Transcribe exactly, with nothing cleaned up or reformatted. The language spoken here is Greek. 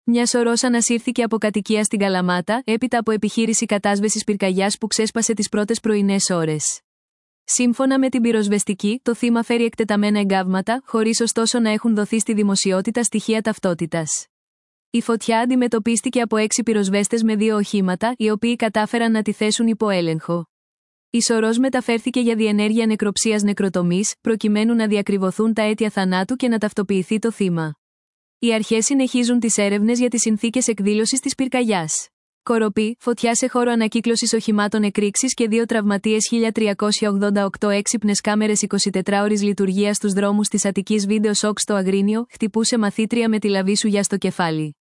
Μια σωρός ανασύρθηκε από κατοικία στην Καλαμάτα, έπειτα από επιχείρηση κατάσβεσης πυρκαγιάς που ξέσπασε τις πρώτες πρωινές ώρες. Σύμφωνα με την πυροσβεστική, το θύμα φέρει εκτεταμένα εγκάβματα, χωρίς ωστόσο να έχουν δοθεί στη δημοσιότητα στοιχεία ταυτότητας. Η φωτιά αντιμετωπίστηκε από έξι πυροσβέστες με δύο οχήματα, οι οποίοι κατάφεραν να τη θέσουν υπό έλεγχο. Η σωρός μεταφέρθηκε για διενέργεια νεκροψίας νεκροτομής, προκειμένου να διακριβωθούν τα αίτια θανάτου και να ταυτοποιηθεί το θύμα. Οι αρχές συνεχίζουν τις έρευνες για τις συνθήκες εκδήλωσης της πυρκαγιάς. Κοροπή, φωτιά σε χώρο ανακύκλωσης οχημάτων εκρήξης και δύο τραυματίες. χίλια τριακόσια ογδόντα οκτώ έξυπνες κάμερες εικοσιτετράωρης λειτουργίας στους δρόμους της Αττικής. Βίντεο σοκ στο Αγρίνιο, χτυπούσε μαθήτρια με τη λαβή σουγιά στο κεφάλι.